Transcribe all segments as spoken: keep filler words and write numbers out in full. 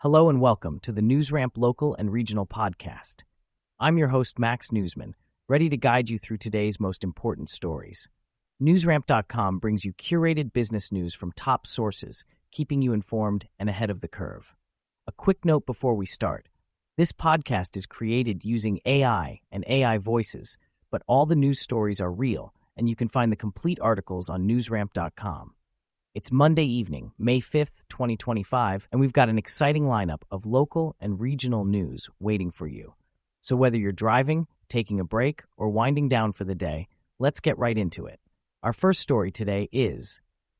Hello and welcome to the NewsRamp Local and Regional Podcast. I'm your host, Max Newsman, ready to guide you through today's most important stories. NewsRamp dot com brings you curated business news from top sources, keeping you informed and ahead of the curve. A quick note before we start. This podcast is created using A I and A I voices, but all the news stories are real, and you can find the complete articles on NewsRamp dot com. It's Monday evening, May fifth, twenty twenty-five, and we've got an exciting lineup of local and regional news waiting for you. So whether you're driving, taking a break, or winding down for the day, let's get right into it. Our first story today is...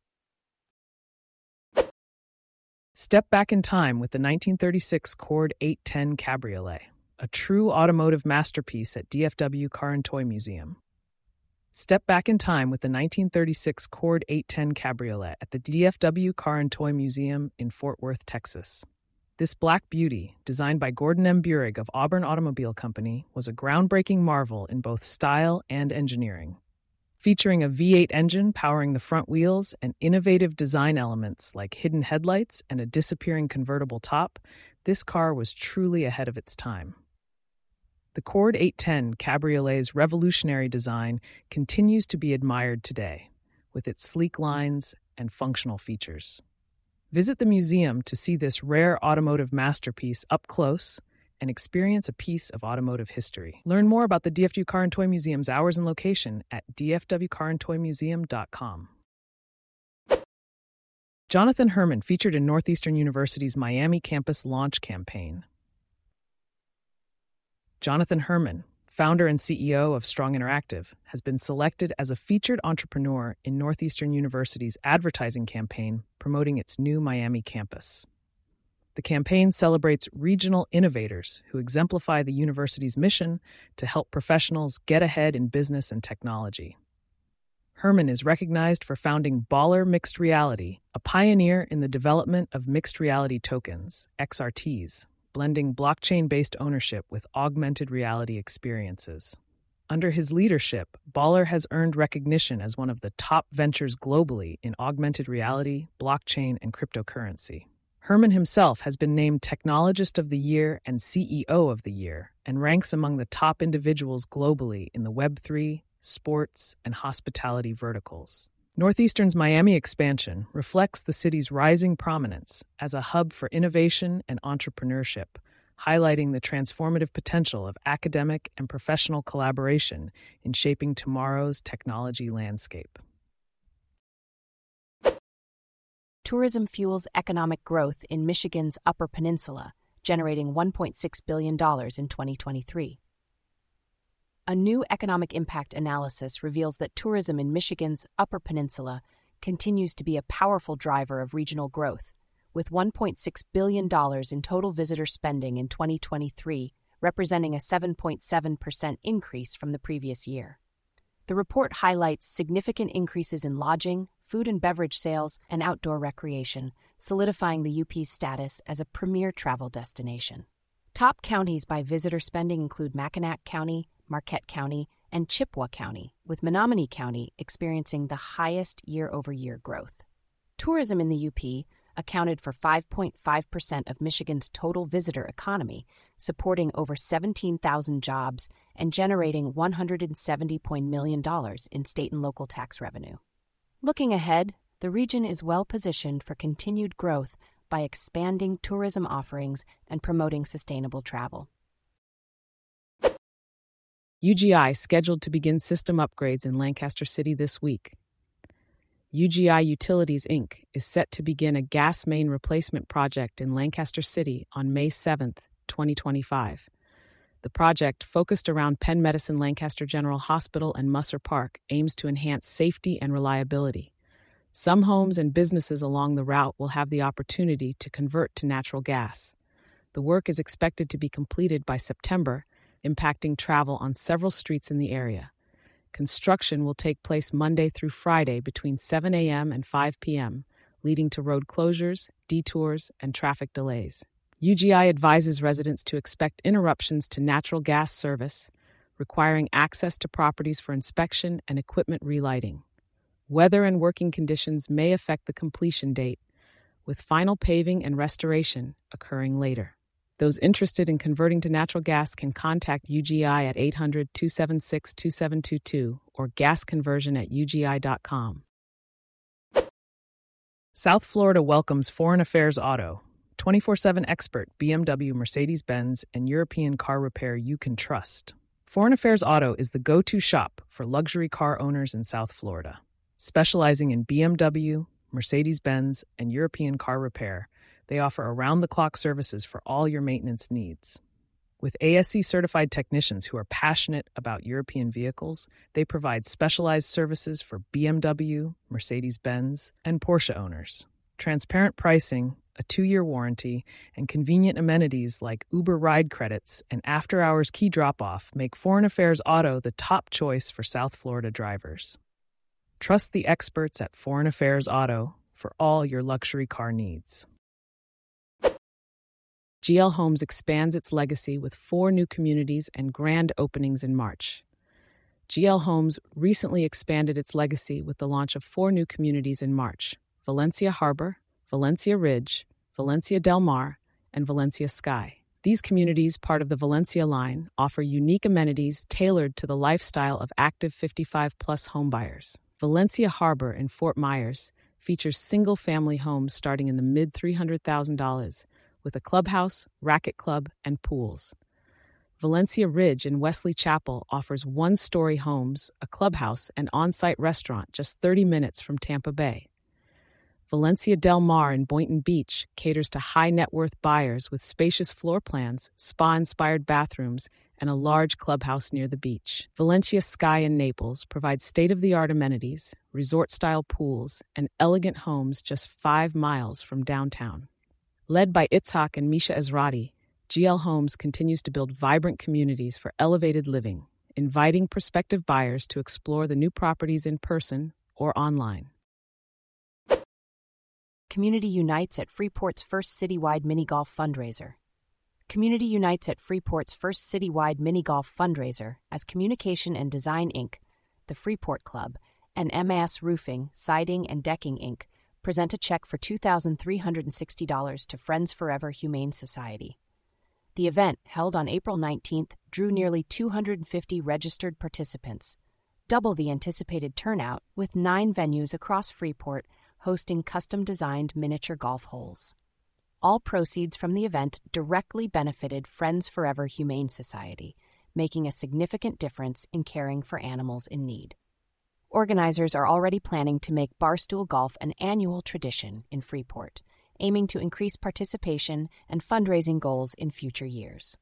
Step back in time with the nineteen thirty-six Cord eight ten Cabriolet, a true automotive masterpiece at D F W Car and Toy Museum. Step back in time with the nineteen thirty-six Cord eight ten Cabriolet at the D F W Car and Toy Museum in Fort Worth, Texas. This black beauty, designed by Gordon M. Burig of Auburn Automobile Company, was a groundbreaking marvel in both style and engineering. Featuring a V eight engine powering the front wheels and innovative design elements like hidden headlights and a disappearing convertible top, this car was truly ahead of its time. The Cord eight ten Cabriolet's revolutionary design continues to be admired today, with its sleek lines and functional features. Visit the museum to see this rare automotive masterpiece up close and experience a piece of automotive history. Learn more about the D F W Car and Toy Museum's hours and location at d f w car and toy museum dot com. Jonathan Herman featured in Northeastern University's Miami campus launch campaign. Jonathan Herman, founder and C E O of Strong Interactive, has been selected as a featured entrepreneur in Northeastern University's advertising campaign promoting its new Miami campus. The campaign celebrates regional innovators who exemplify the university's mission to help professionals get ahead in business and technology. Herman is recognized for founding Baller Mixed Reality, a pioneer in the development of mixed reality tokens, X R Ts, blending blockchain-based ownership with augmented reality experiences. Under his leadership, Baller has earned recognition as one of the top ventures globally in augmented reality, blockchain, and cryptocurrency. Herman himself has been named Technologist of the Year and C E O of the Year, and ranks among the top individuals globally in the Web three, sports, and hospitality verticals. Northeastern's Miami expansion reflects the city's rising prominence as a hub for innovation and entrepreneurship, highlighting the transformative potential of academic and professional collaboration in shaping tomorrow's technology landscape. Tourism fuels economic growth in Michigan's Upper Peninsula, generating one point six billion dollars in twenty twenty-three. A new economic impact analysis reveals that tourism in Michigan's Upper Peninsula continues to be a powerful driver of regional growth, with one point six billion dollars in total visitor spending in twenty twenty-three, representing a seven point seven percent increase from the previous year. The report highlights significant increases in lodging, food and beverage sales, and outdoor recreation, solidifying the U P's status as a premier travel destination. Top counties by visitor spending include Mackinac County, Marquette County, and Chippewa County, with Menominee County experiencing the highest year-over-year growth. Tourism in the U P accounted for five point five percent of Michigan's total visitor economy, supporting over seventeen thousand jobs and generating one hundred seventy million dollars in state and local tax revenue. Looking ahead, the region is well positioned for continued growth by expanding tourism offerings and promoting sustainable travel. U G I scheduled to begin system upgrades in Lancaster City this week. U G I Utilities, Incorporated is set to begin a gas main replacement project in Lancaster City on May seventh, twenty twenty-five. The project, focused around Penn Medicine Lancaster General Hospital and Musser Park, aims to enhance safety and reliability. Some homes and businesses along the route will have the opportunity to convert to natural gas. The work is expected to be completed by September, impacting travel on several streets in the area. Construction will take place Monday through Friday between seven a.m. and five p.m., leading to road closures, detours, and traffic delays. U G I advises residents to expect interruptions to natural gas service, requiring access to properties for inspection and equipment relighting. Weather and working conditions may affect the completion date, with final paving and restoration occurring later. Those interested in converting to natural gas can contact U G I at eight hundred, two seven six, two seven two two or gasconversion at U G I dot com. South Florida welcomes Foreign Affairs Auto, twenty-four seven expert B M W, Mercedes-Benz, and European car repair you can trust. Foreign Affairs Auto is the go-to shop for luxury car owners in South Florida. Specializing in B M W, Mercedes-Benz, and European car repair, they offer around-the-clock services for all your maintenance needs. With A S C-certified technicians who are passionate about European vehicles, they provide specialized services for B M W, Mercedes-Benz, and Porsche owners. Transparent pricing, a two-year warranty, and convenient amenities like Uber ride credits and after-hours key drop-off make Foreign Affairs Auto the top choice for South Florida drivers. Trust the experts at Foreign Affairs Auto for all your luxury car needs. G L Homes expands its legacy with four new communities and grand openings in March. G L Homes recently expanded its legacy with the launch of four new communities in March: Valencia Harbor, Valencia Ridge, Valencia Del Mar, and Valencia Sky. These communities, part of the Valencia line, offer unique amenities tailored to the lifestyle of active fifty-five plus homebuyers. Valencia Harbor in Fort Myers features single-family homes starting in the mid three hundred thousand dollars, with a clubhouse, racket club, and pools. Valencia Ridge in Wesley Chapel offers one-story homes, a clubhouse, and on-site restaurant just thirty minutes from Tampa Bay. Valencia Del Mar in Boynton Beach caters to high-net-worth buyers with spacious floor plans, spa-inspired bathrooms, and a large clubhouse near the beach. Valencia Sky in Naples provides state-of-the-art amenities, resort-style pools, and elegant homes just five miles from downtown. Led by Itzhak and Misha Ezrati, G L Homes continues to build vibrant communities for elevated living, inviting prospective buyers to explore the new properties in person or online. Community unites at Freeport's first citywide mini-golf fundraiser. Community unites at Freeport's first citywide mini-golf fundraiser as Communication and Design Incorporated, the Freeport Club, and M A S Roofing, Siding, and Decking Incorporated present a check for two thousand three hundred sixty dollars to Friends Forever Humane Society. The event, held on April nineteenth, drew nearly two hundred fifty registered participants, double the anticipated turnout, with nine venues across Freeport hosting custom-designed miniature golf holes. All proceeds from the event directly benefited Friends Forever Humane Society, making a significant difference in caring for animals in need. Organizers are already planning to make Barstool Golf an annual tradition in Freeport, aiming to increase participation and fundraising goals in future years.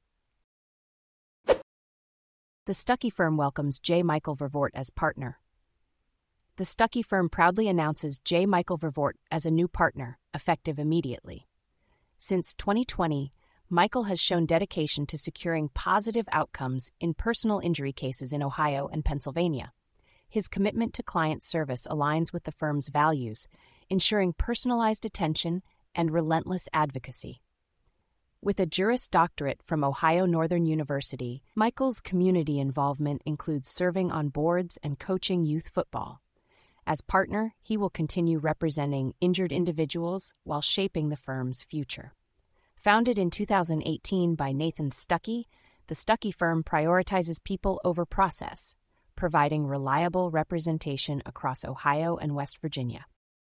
The Stuckey firm welcomes J. Michael Vervoort as partner. The Stuckey firm proudly announces J. Michael Vervoort as a new partner, effective immediately. Since twenty twenty, Michael has shown dedication to securing positive outcomes in personal injury cases in Ohio and Pennsylvania. His commitment to client service aligns with the firm's values, ensuring personalized attention and relentless advocacy. With a Juris Doctorate from Ohio Northern University, Michael's community involvement includes serving on boards and coaching youth football. As partner, he will continue representing injured individuals while shaping the firm's future. Founded in two thousand eighteen by Nathan Stuckey, the Stuckey firm prioritizes people over process, providing reliable representation across Ohio and West Virginia.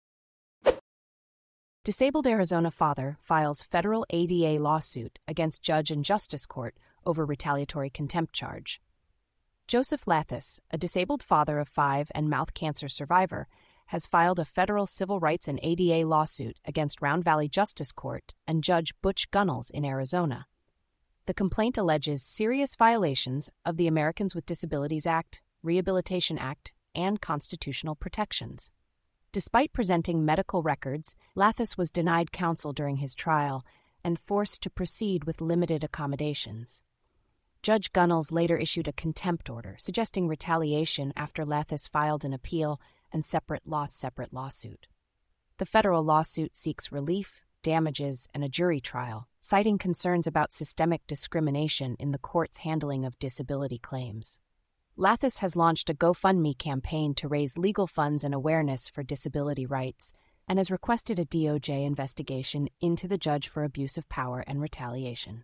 Disabled Arizona father files federal A D A lawsuit against Judge and Justice Court over retaliatory contempt charge. Joseph Lathis, a disabled father of five and mouth cancer survivor, has filed a federal civil rights and A D A lawsuit against Round Valley Justice Court and Judge Butch Gunnels in Arizona. The complaint alleges serious violations of the Americans with Disabilities Act, Rehabilitation Act, and constitutional protections. Despite presenting medical records, Lathis was denied counsel during his trial and forced to proceed with limited accommodations. Judge Gunnels later issued a contempt order, suggesting retaliation after Lathis filed an appeal and separate law separate lawsuit. The federal lawsuit seeks relief, damages, and a jury trial, citing concerns about systemic discrimination in the court's handling of disability claims. Lathis has launched a GoFundMe campaign to raise legal funds and awareness for disability rights, and has requested a D O J investigation into the judge for abuse of power and retaliation.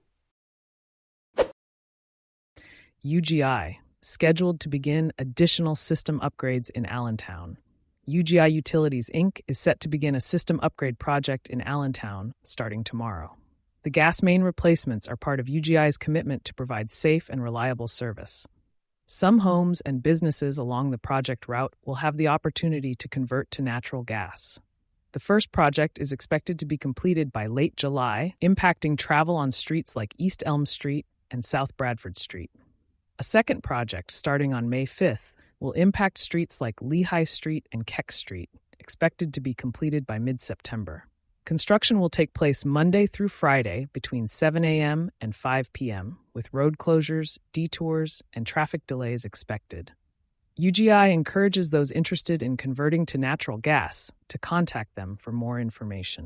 U G I, scheduled to begin additional system upgrades in Allentown. U G I Utilities, Incorporated is set to begin a system upgrade project in Allentown starting tomorrow. The gas main replacements are part of U G I's commitment to provide safe and reliable service. Some homes and businesses along the project route will have the opportunity to convert to natural gas. The first project is expected to be completed by late July, impacting travel on streets like East Elm Street and South Bradford Street. A second project, starting on May fifth, will impact streets like Lehigh Street and Keck Street, expected to be completed by mid-September. Construction will take place Monday through Friday between seven a.m. and five p.m., with road closures, detours, and traffic delays expected. U G I encourages those interested in converting to natural gas to contact them for more information.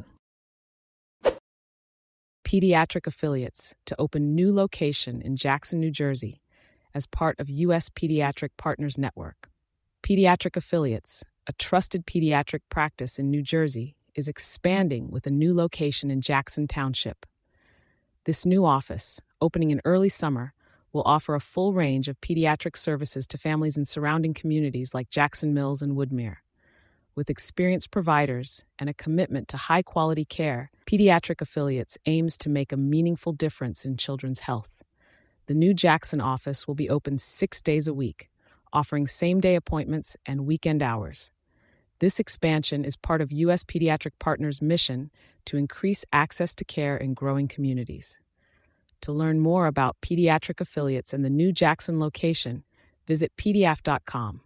Pediatric Affiliates to open new location in Jackson, New Jersey, as part of U S Pediatric Partners Network. Pediatric Affiliates, a trusted pediatric practice in New Jersey, is expanding with a new location in Jackson Township. This new office, opening in early summer, will offer a full range of pediatric services to families in surrounding communities like Jackson Mills and Woodmere. With experienced providers and a commitment to high-quality care, Pediatric Affiliates aims to make a meaningful difference in children's health. The new Jackson office will be open six days a week, offering same-day appointments and weekend hours. This expansion is part of U S Pediatric Partners' mission to increase access to care in growing communities. To learn more about Pediatric Affiliates and the new Jackson location, visit P D A F dot com.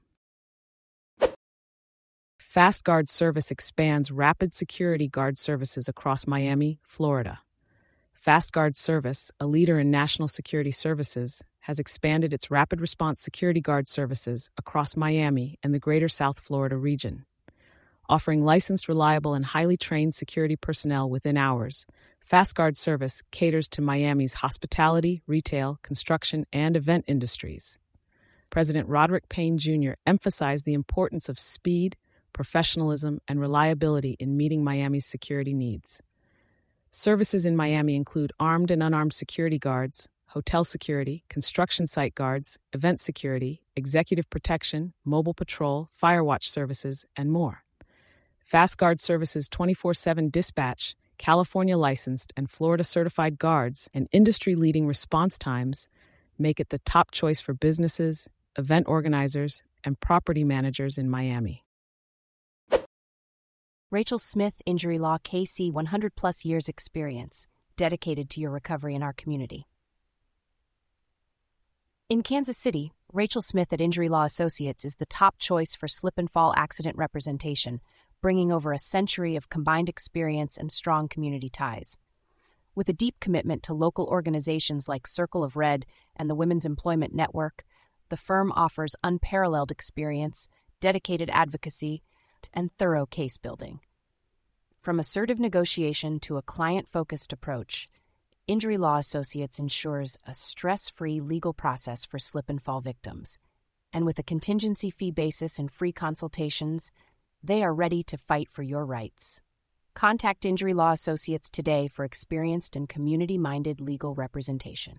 Fast Guard Service expands rapid security guard services across Miami, Florida. Fast Guard Service, a leader in national security services, has expanded its rapid response security guard services across Miami and the greater South Florida region. Offering licensed, reliable, and highly trained security personnel within hours, Fast Guard Service caters to Miami's hospitality, retail, construction, and event industries. President Roderick Payne Junior emphasized the importance of speed, professionalism, and reliability in meeting Miami's security needs. Services in Miami include armed and unarmed security guards, hotel security, construction site guards, event security, executive protection, mobile patrol, fire watch services, and more. Fast Guard Services twenty-four seven dispatch, California licensed and Florida certified guards, and industry-leading response times make it the top choice for businesses, event organizers, and property managers in Miami. Rachel Smith Injury Law K C one hundred plus years experience, dedicated to your recovery in our community. In Kansas City, Rachel Smith at Injury Law Associates is the top choice for slip and fall accident representation, bringing over a century of combined experience and strong community ties. With a deep commitment to local organizations like Circle of Red and the Women's Employment Network, the firm offers unparalleled experience, dedicated advocacy, and thorough case building. From assertive negotiation to a client-focused approach, Injury Law Associates ensures a stress-free legal process for slip and fall victims. And with a contingency fee basis and free consultations, they are ready to fight for your rights. Contact Injury Law Associates today for experienced and community-minded legal representation.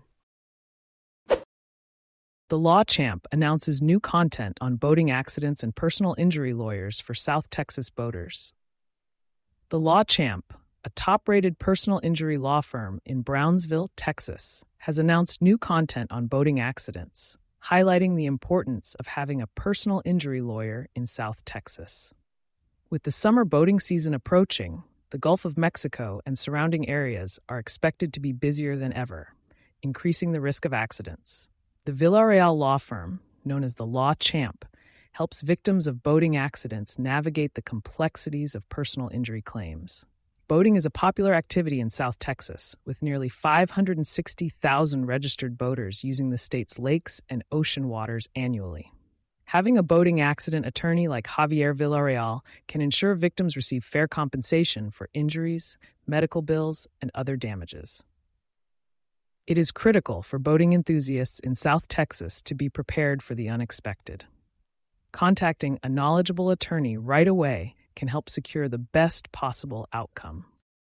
The Law Champ announces new content on boating accidents and personal injury lawyers for South Texas boaters. The Law Champ, a top-rated personal injury law firm in Brownsville, Texas, has announced new content on boating accidents, highlighting the importance of having a personal injury lawyer in South Texas. With the summer boating season approaching, the Gulf of Mexico and surrounding areas are expected to be busier than ever, increasing the risk of accidents. The Villarreal law firm, known as the Law Champ, helps victims of boating accidents navigate the complexities of personal injury claims. Boating is a popular activity in South Texas, with nearly five hundred sixty thousand registered boaters using the state's lakes and ocean waters annually. Having a boating accident attorney like Javier Villarreal can ensure victims receive fair compensation for injuries, medical bills, and other damages. It is critical for boating enthusiasts in South Texas to be prepared for the unexpected. Contacting a knowledgeable attorney right away can help secure the best possible outcome.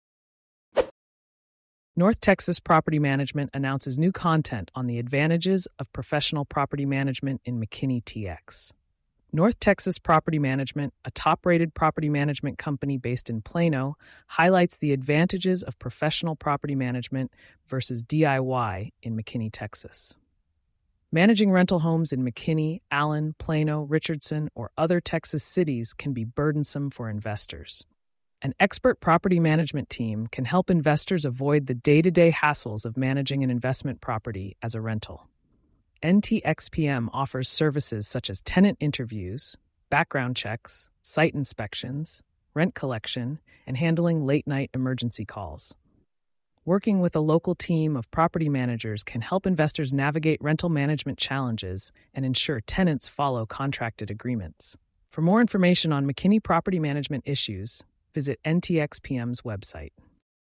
North Texas Property Management announces new content on the advantages of professional property management in McKinney T X. North Texas Property Management, a top-rated property management company based in Plano, highlights the advantages of professional property management versus D I Y in McKinney, Texas. Managing rental homes in McKinney, Allen, Plano, Richardson, or other Texas cities can be burdensome for investors. An expert property management team can help investors avoid the day-to-day hassles of managing an investment property as a rental. N T X P M offers services such as tenant interviews, background checks, site inspections, rent collection, and handling late-night emergency calls. Working with a local team of property managers can help investors navigate rental management challenges and ensure tenants follow contracted agreements. For more information on McKinney property management issues, visit N T X P M's website.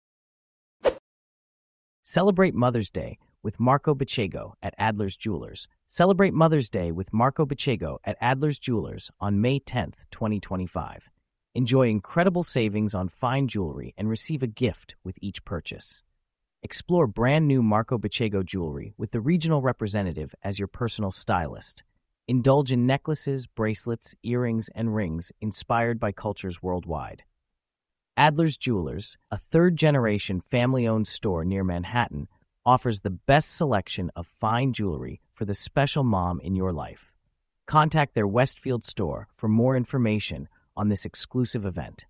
Celebrate Mother's Day with Marco Bicego at Adler's Jewelers. Celebrate Mother's Day with Marco Bicego at Adler's Jewelers on May tenth, twenty twenty-five. Enjoy incredible savings on fine jewelry and receive a gift with each purchase. Explore brand new Marco Bicego jewelry with the regional representative as your personal stylist. Indulge in necklaces, bracelets, earrings, and rings inspired by cultures worldwide. Adler's Jewelers, a third-generation family-owned store near Manhattan, offers the best selection of fine jewelry for the special mom in your life. Contact their Westfield store for more information on this exclusive event.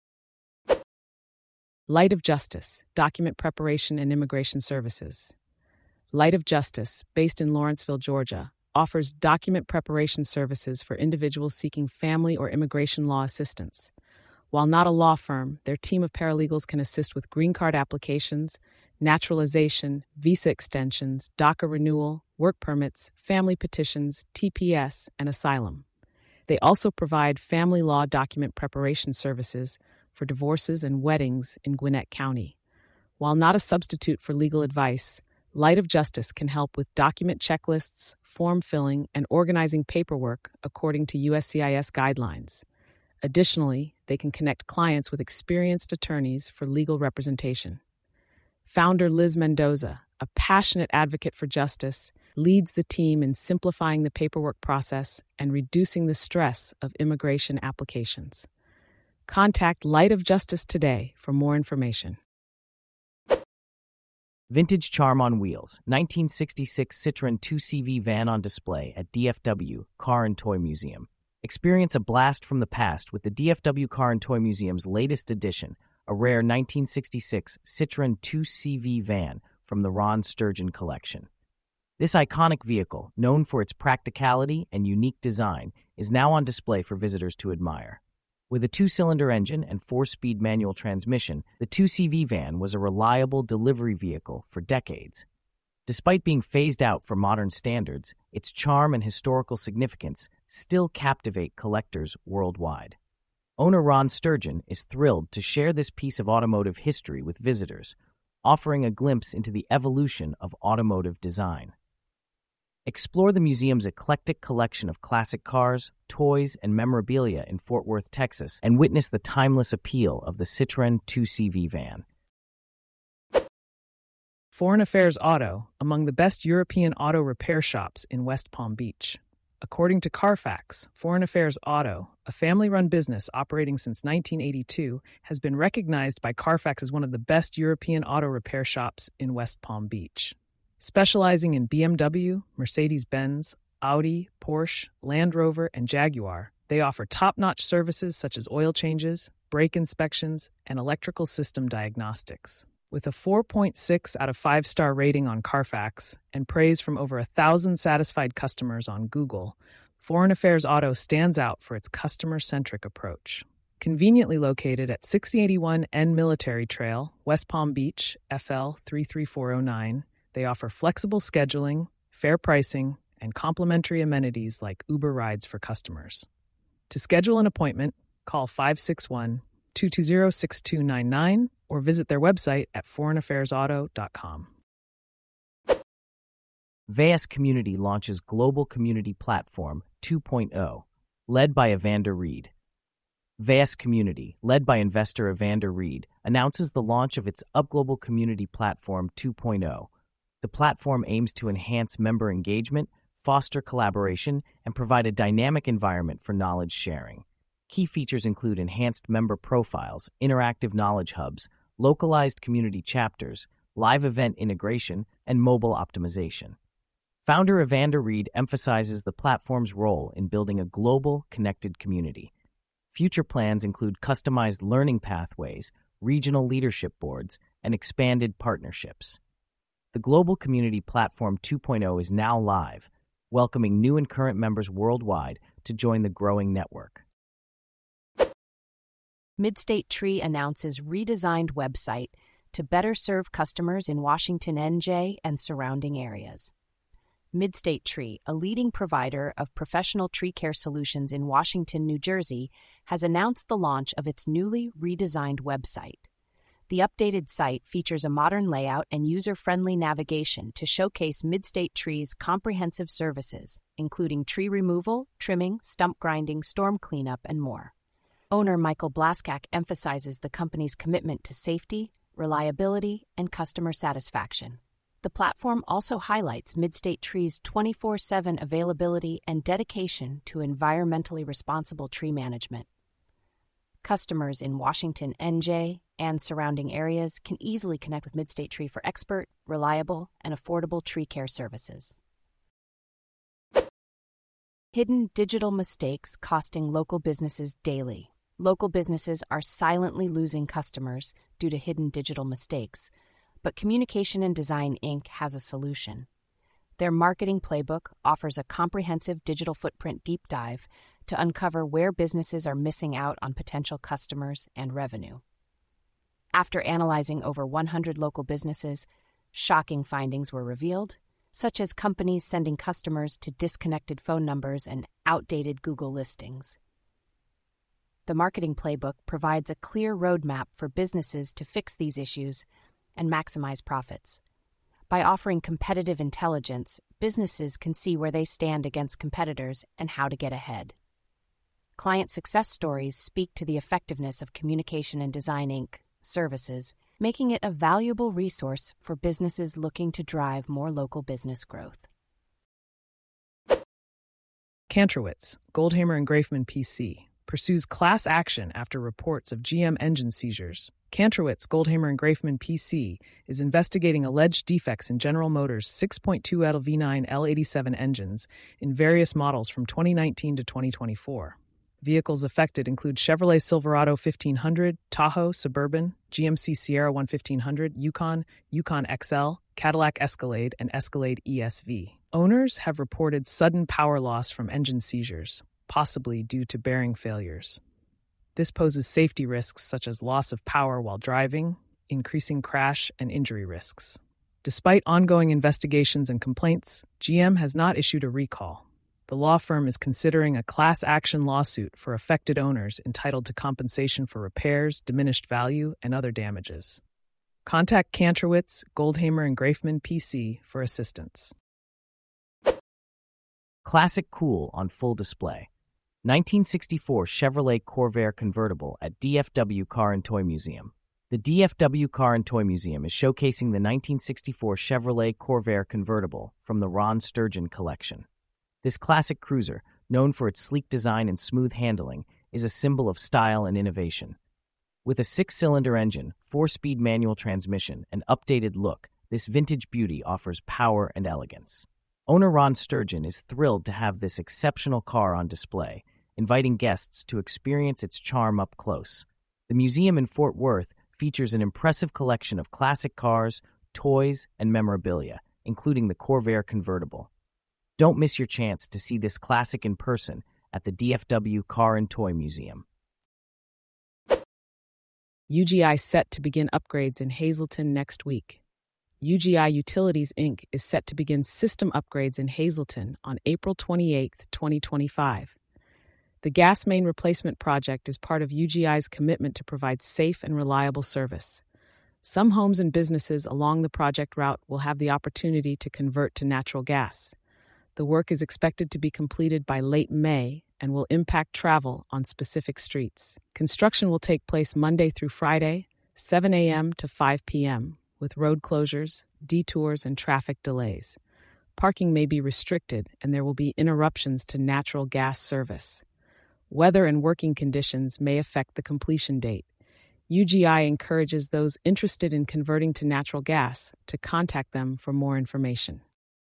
Light of Justice, Document Preparation and Immigration Services. Light of Justice, based in Lawrenceville, Georgia, offers document preparation services for individuals seeking family or immigration law assistance. While not a law firm, their team of paralegals can assist with green card applications, naturalization, visa extensions, DACA renewal, work permits, family petitions, T P S, and asylum. They also provide family law document preparation services for divorces and weddings in Gwinnett County. While not a substitute for legal advice, Light of Justice can help with document checklists, form filling, and organizing paperwork according to U S C I S guidelines. Additionally, they can connect clients with experienced attorneys for legal representation. Founder Liz Mendoza, a passionate advocate for justice, leads the team in simplifying the paperwork process and reducing the stress of immigration applications. Contact Light of Justice today for more information. Vintage Charm on Wheels, nineteen sixty-six Citroen two C V van on display at D F W Car and Toy Museum. Experience a blast from the past with the D F W Car and Toy Museum's latest edition, a rare nineteen sixty-six Citroen two C V van from the Ron Sturgeon collection. This iconic vehicle, known for its practicality and unique design, is now on display for visitors to admire. With a two-cylinder engine and four-speed manual transmission, the two C V van was a reliable delivery vehicle for decades. Despite being phased out for modern standards, its charm and historical significance still captivate collectors worldwide. Owner Ron Sturgeon is thrilled to share this piece of automotive history with visitors, offering a glimpse into the evolution of automotive design. Explore the museum's eclectic collection of classic cars, toys, and memorabilia in Fort Worth, Texas, and witness the timeless appeal of the Citroen two C V van. Foreign Affairs Auto, among the best European auto repair shops in West Palm Beach. According to Carfax, Foreign Affairs Auto, a family-run business operating since nineteen eighty-two, has been recognized by Carfax as one of the best European auto repair shops in West Palm Beach. Specializing in B M W, Mercedes-Benz, Audi, Porsche, Land Rover, and Jaguar, they offer top-notch services such as oil changes, brake inspections, and electrical system diagnostics. With a four point six out of five star rating on Carfax and praise from over a thousand satisfied customers on Google, Foreign Affairs Auto stands out for its customer-centric approach. Conveniently located at sixty eighty-one N Military Trail, West Palm Beach, F L three three four oh nine, they offer flexible scheduling, fair pricing, and complimentary amenities like Uber rides for customers. To schedule an appointment, call five six one, two two zero, six two nine nine or visit their website at foreign affairs auto dot com. V A S Community launches Global Community Platform two point oh, led by Evander Reed. V A S Community, led by investor Evander Reed, announces the launch of its UpGlobal Community Platform two point oh. The platform aims to enhance member engagement, foster collaboration, and provide a dynamic environment for knowledge sharing. Key features include enhanced member profiles, interactive knowledge hubs, localized community chapters, live event integration, and mobile optimization. Founder Evander Reed emphasizes the platform's role in building a global, connected community. Future plans include customized learning pathways, regional leadership boards, and expanded partnerships. The Global Community Platform two point oh is now live, welcoming new and current members worldwide to join the growing network. Midstate Tree announces redesigned website to better serve customers in Washington, N J and surrounding areas. Midstate Tree, a leading provider of professional tree care solutions in Washington, New Jersey, has announced the launch of its newly redesigned website. The updated site features a modern layout and user-friendly navigation to showcase Midstate Tree's comprehensive services, including tree removal, trimming, stump grinding, storm cleanup, and more. Owner Michael Blaskak emphasizes the company's commitment to safety, reliability, and customer satisfaction. The platform also highlights Midstate Tree's twenty-four seven availability and dedication to environmentally responsible tree management. Customers in Washington, N J, and surrounding areas can easily connect with Midstate Tree for expert, reliable, and affordable tree care services. Hidden digital mistakes costing local businesses daily. Local businesses are silently losing customers due to hidden digital mistakes, but Communication and Design Incorporated has a solution. Their marketing playbook offers a comprehensive digital footprint deep dive to uncover where businesses are missing out on potential customers and revenue. After analyzing over one hundred local businesses, shocking findings were revealed, such as companies sending customers to disconnected phone numbers and outdated Google listings. The marketing playbook provides a clear roadmap for businesses to fix these issues and maximize profits. By offering competitive intelligence, businesses can see where they stand against competitors and how to get ahead. Client success stories speak to the effectiveness of Communication and Design Incorporated services, making it a valuable resource for businesses looking to drive more local business growth. Kantrowitz, Goldhammer and Grafman P C, pursues class action after reports of G M engine seizures. Kantrowitz, Goldhammer and Grafman P C is investigating alleged defects in General Motors' six point two L V nine L eighty-seven engines in various models from twenty nineteen to twenty twenty-four. Vehicles affected include Chevrolet Silverado fifteen hundred, Tahoe, Suburban, G M C Sierra fifteen hundred, Yukon, Yukon X L, Cadillac Escalade, and Escalade E S V. Owners have reported sudden power loss from engine seizures, possibly due to bearing failures. This poses safety risks such as loss of power while driving, increasing crash and injury risks. Despite ongoing investigations and complaints, G M has not issued a recall. The law firm is considering a class action lawsuit for affected owners entitled to compensation for repairs, diminished value, and other damages. Contact Kantrowitz, Goldhammer and Grafman P C for assistance. Classic Cool on full display. nineteen sixty-four Chevrolet Corvair convertible at D F W Car and Toy Museum. The D F W Car and Toy Museum is showcasing the nineteen sixty-four Chevrolet Corvair convertible from the Ron Sturgeon collection. This classic cruiser, known for its sleek design and smooth handling, is a symbol of style and innovation. With a six-cylinder engine, four-speed manual transmission, and updated look, this vintage beauty offers power and elegance. Owner Ron Sturgeon is thrilled to have this exceptional car on display, inviting guests to experience its charm up close. The museum in Fort Worth features an impressive collection of classic cars, toys, and memorabilia, including the Corvair convertible. Don't miss your chance to see this classic in person at the D F W Car and Toy Museum. U G I set to begin upgrades in Hazleton next week. U G I Utilities Incorporated is set to begin system upgrades in Hazleton on April twenty-eighth, twenty twenty-five. The gas main replacement project is part of U G I's commitment to provide safe and reliable service. Some homes and businesses along the project route will have the opportunity to convert to natural gas. The work is expected to be completed by late May, and will impact travel on specific streets. Construction will take place Monday through Friday, seven a.m. to five p.m., with road closures, detours, and traffic delays. Parking may be restricted, and there will be interruptions to natural gas service. Weather and working conditions may affect the completion date. U G I encourages those interested in converting to natural gas to contact them for more information.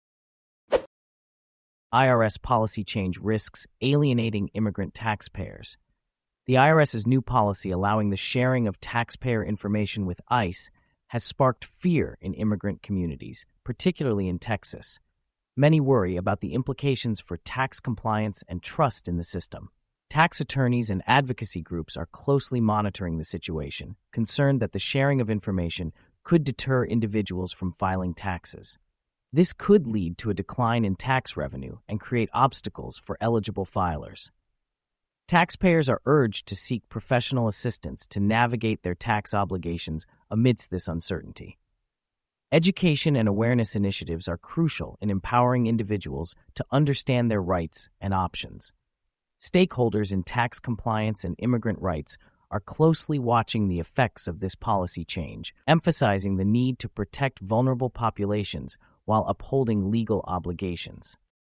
I R S policy change risks alienating immigrant taxpayers. The IRS's new policy allowing the sharing of taxpayer information with ICE has sparked fear in immigrant communities, particularly in Texas. Many worry about the implications for tax compliance and trust in the system. Tax attorneys and advocacy groups are closely monitoring the situation, concerned that the sharing of information could deter individuals from filing taxes. This could lead to a decline in tax revenue and create obstacles for eligible filers. Taxpayers are urged to seek professional assistance to navigate their tax obligations amidst this uncertainty. Education and awareness initiatives are crucial in empowering individuals to understand their rights and options. Stakeholders in tax compliance and immigrant rights are closely watching the effects of this policy change, emphasizing the need to protect vulnerable populations while upholding legal obligations.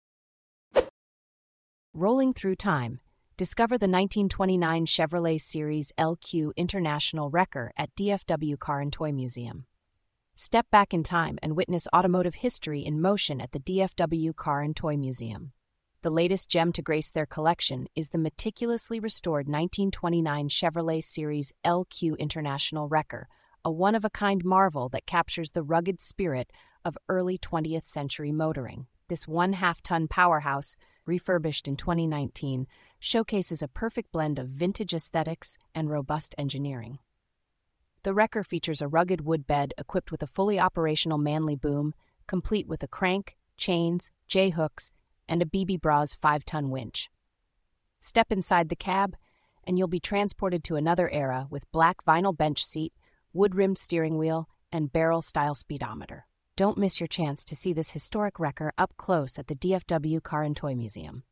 Rolling through time, discover the nineteen twenty-nine Chevrolet Series L Q International Wrecker at D F W Car and Toy Museum. Step back in time and witness automotive history in motion at the D F W Car and Toy Museum. The latest gem to grace their collection is the meticulously restored nineteen twenty-nine Chevrolet Series L Q International Wrecker, a one-of-a-kind marvel that captures the rugged spirit of early twentieth century motoring. This one-half-ton powerhouse, refurbished in twenty nineteen, showcases a perfect blend of vintage aesthetics and robust engineering. The Wrecker features a rugged wood bed equipped with a fully operational Manley boom, complete with a crank, chains, J-hooks, and a B B Bras five-ton winch. Step inside the cab, and you'll be transported to another era with black vinyl bench seat, wood-rimmed steering wheel, and barrel-style speedometer. Don't miss your chance to see this historic wrecker up close at the D F W Car and Toy Museum.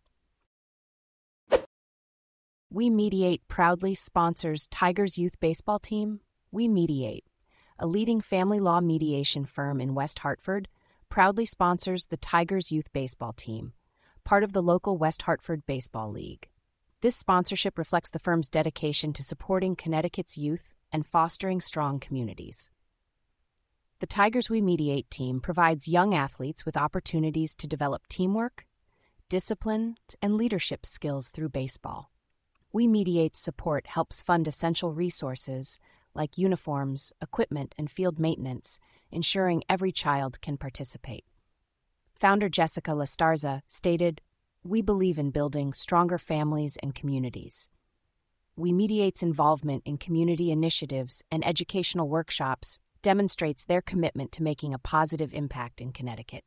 We Mediate proudly sponsors Tigers Youth Baseball Team. We Mediate, a leading family law mediation firm in West Hartford, proudly sponsors the Tigers Youth Baseball Team, part of the local West Hartford Baseball League. This sponsorship reflects the firm's dedication to supporting Connecticut's youth and fostering strong communities. The Tigers We Mediate team provides young athletes with opportunities to develop teamwork, discipline, and leadership skills through baseball. We Mediate's support helps fund essential resources like uniforms, equipment, and field maintenance, ensuring every child can participate. Founder Jessica Lastarza stated, "We believe in building stronger families and communities. We Mediate's involvement in community initiatives and educational workshops demonstrates their commitment to making a positive impact in Connecticut."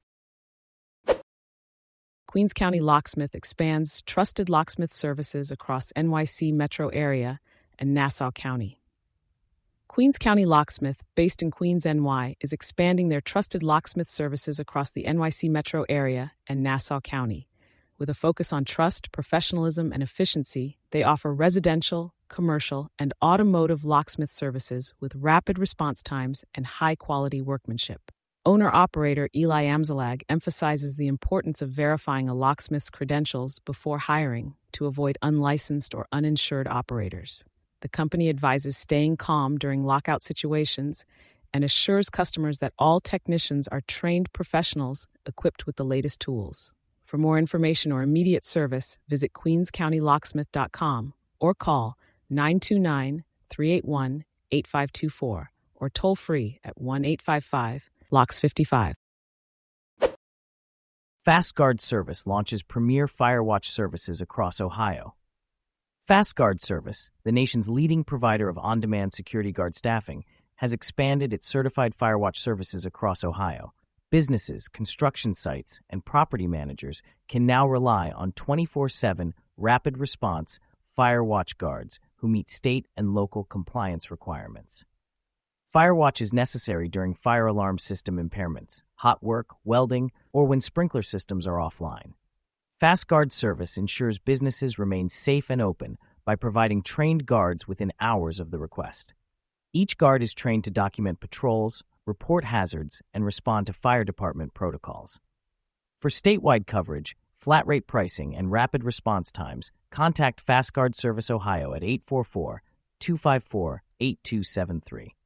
Queens County Locksmith expands trusted locksmith services across N Y C metro area and Nassau County. Queens County Locksmith, based in Queens, N Y, is expanding their trusted locksmith services across the N Y C metro area and Nassau County. With a focus on trust, professionalism, and efficiency, they offer residential, commercial, and automotive locksmith services with rapid response times and high-quality workmanship. Owner-operator Eli Amzalag emphasizes the importance of verifying a locksmith's credentials before hiring to avoid unlicensed or uninsured operators. The company advises staying calm during lockout situations and assures customers that all technicians are trained professionals equipped with the latest tools. For more information or immediate service, visit queens county locksmith dot com or call nine two nine, three eight one, eight five two four or toll free at one eight five five, L O C S five five. FastGuard Service launches premier Firewatch services across Ohio. FastGuard Service, the nation's leading provider of on-demand security guard staffing, has expanded its certified Firewatch services across Ohio. Businesses, construction sites, and property managers can now rely on twenty-four seven rapid response Firewatch guards who meet state and local compliance requirements. Firewatch is necessary during fire alarm system impairments, hot work, welding, or when sprinkler systems are offline. FastGuard service ensures businesses remain safe and open by providing trained guards within hours of the request. Each guard is trained to document patrols, report hazards, and respond to fire department protocols. For statewide coverage, flat rate pricing, and rapid response times, contact FastGuard Service Ohio at eight four four, two five four, eight two seven three.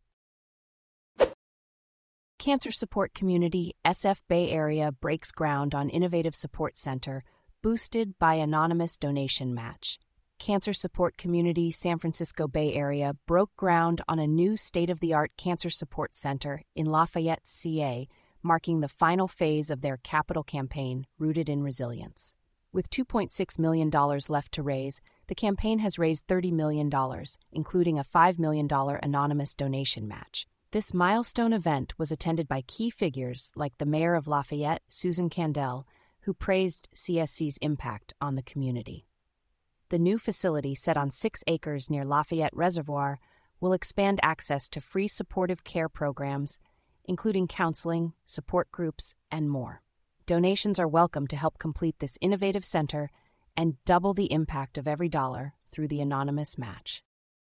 Cancer Support Community S F Bay Area breaks ground on Innovative Support Center, boosted by anonymous donation match. Cancer Support Community San Francisco Bay Area broke ground on a new state-of-the-art cancer support center in Lafayette, C A, marking the final phase of their capital campaign, Rooted in Resilience. With two point six million dollars left to raise, the campaign has raised thirty million dollars, including a five million dollars anonymous donation match. This milestone event was attended by key figures like the mayor of Lafayette, Susan Candel, who praised C S C's impact on the community. The new facility, set on six acres near Lafayette Reservoir, will expand access to free supportive care programs, including counseling, support groups, and more. Donations are welcome to help complete this innovative center and double the impact of every dollar through the anonymous match.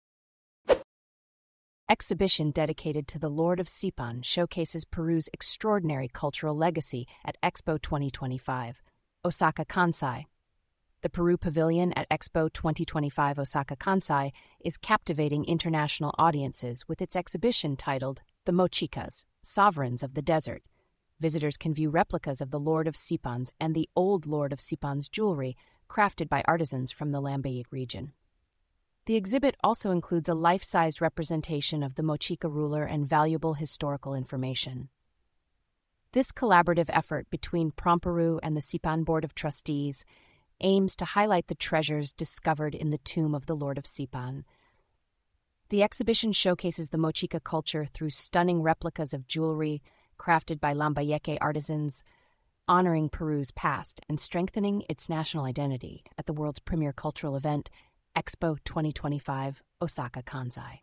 Exhibition dedicated to the Lord of Sipan showcases Peru's extraordinary cultural legacy at Expo twenty twenty-five, Osaka Kansai. The Peru Pavilion at Expo twenty twenty-five Osaka Kansai is captivating international audiences with its exhibition titled The Mochicas, Sovereigns of the Desert. Visitors can view replicas of the Lord of Sipan's and the Old Lord of Sipan's jewelry crafted by artisans from the Lambayeque region. The exhibit also includes a life-sized representation of the Mochica ruler and valuable historical information. This collaborative effort between Promperu and the Sipan Board of Trustees aims to highlight the treasures discovered in the tomb of the Lord of Sipan. The exhibition showcases the Mochica culture through stunning replicas of jewelry crafted by Lambayeque artisans, honoring Peru's past and strengthening its national identity at the world's premier cultural event, Expo twenty twenty-five Osaka Kansai.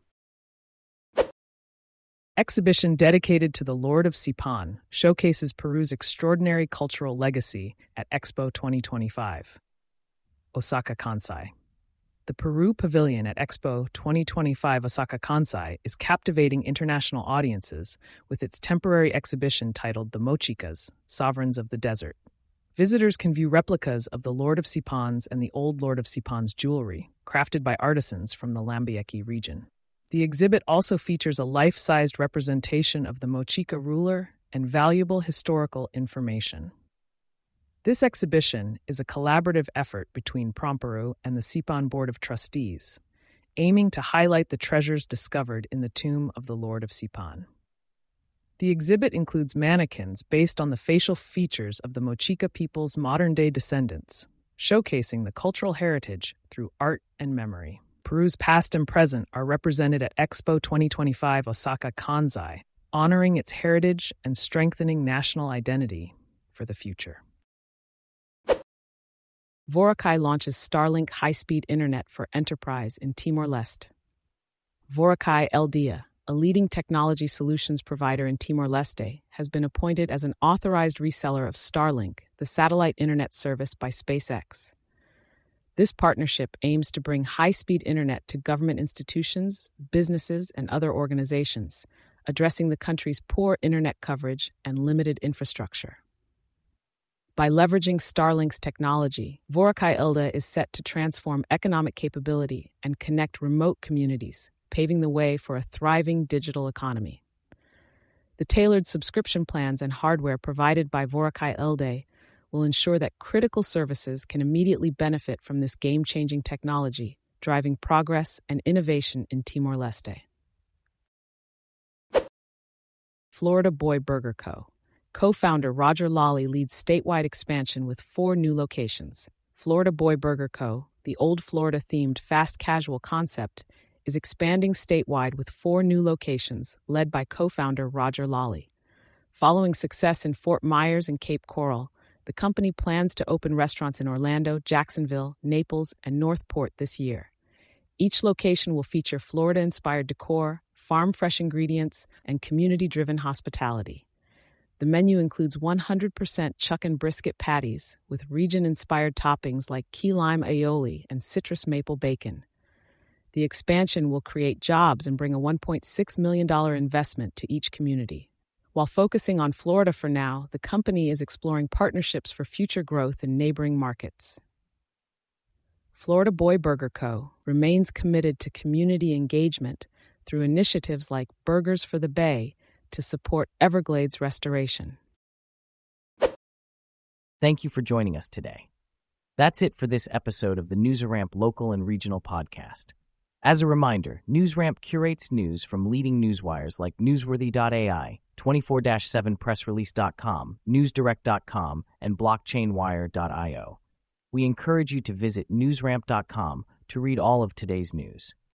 Exhibition dedicated to the Lord of Sipan showcases Peru's extraordinary cultural legacy at Expo twenty twenty-five Osaka Kansai. The Peru Pavilion at Expo twenty twenty-five Osaka Kansai is captivating international audiences with its temporary exhibition titled The Mochicas, Sovereigns of the Desert. Visitors can view replicas of the Lord of Sipan's and the Old Lord of Sipan's jewelry, crafted by artisans from the Lambayeque region. The exhibit also features a life-sized representation of the Mochica ruler and valuable historical information. This exhibition is a collaborative effort between Promperu and the Sipan Board of Trustees, aiming to highlight the treasures discovered in the tomb of the Lord of Sipan. The exhibit includes mannequins based on the facial features of the Mochica people's modern-day descendants, showcasing the cultural heritage through art and memory. Peru's past and present are represented at Expo twenty twenty-five Osaka Kansai, honoring its heritage and strengthening national identity for the future. Vorakai launches Starlink high-speed internet for enterprise in Timor-Leste. Vorakai Eldea, a leading technology solutions provider in Timor-Leste, has been appointed as an authorized reseller of Starlink, the satellite internet service by SpaceX. This partnership aims to bring high-speed internet to government institutions, businesses, and other organizations, addressing the country's poor internet coverage and limited infrastructure. By leveraging Starlink's technology, Vorakai Eldea is set to transform economic capability and connect remote communities, paving the way for a thriving digital economy. The tailored subscription plans and hardware provided by Vorakai Eldea will ensure that critical services can immediately benefit from this game-changing technology, driving progress and innovation in Timor-Leste. Florida Boy Burger Co. Co-founder Roger Lawley leads statewide expansion with four new locations. Florida Boy Burger Co., the old Florida-themed fast casual concept, is expanding statewide with four new locations led by co-founder Roger Lawley. Following success in Fort Myers and Cape Coral, the company plans to open restaurants in Orlando, Jacksonville, Naples, and Northport this year. Each location will feature Florida-inspired decor, farm-fresh ingredients, and community-driven hospitality. The menu includes one hundred percent chuck and brisket patties with region-inspired toppings like key lime aioli and citrus maple bacon. The expansion will create jobs and bring a one point six million dollars investment to each community. While focusing on Florida for now, the company is exploring partnerships for future growth in neighboring markets. Florida Boy Burger Co. remains committed to community engagement through initiatives like Burgers for the Bay to support Everglades restoration. Thank you for joining us today. That's it for this episode of the NewsRamp Local and Regional Podcast. As a reminder, NewsRamp curates news from leading newswires like Newsworthy dot A I, twenty-four seven press release dot com, newsdirect dot com, and blockchain wire dot io. We encourage you to visit newsramp dot com to read all of today's news.